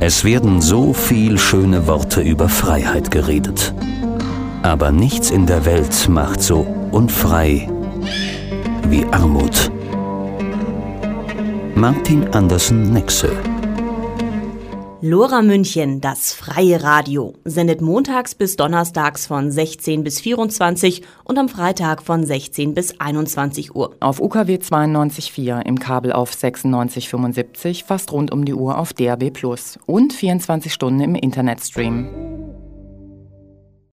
Es werden so viel schöne Worte über Freiheit geredet. Aber nichts in der Welt macht so unfrei wie Armut. Martin Andersen Nexö. Lora München, das freie Radio, sendet montags bis donnerstags von 16 bis 24 und am Freitag von 16 bis 21 Uhr. Auf UKW 92.4, im Kabel auf 96,75, fast rund um die Uhr auf DAB+ und 24 Stunden im Internetstream.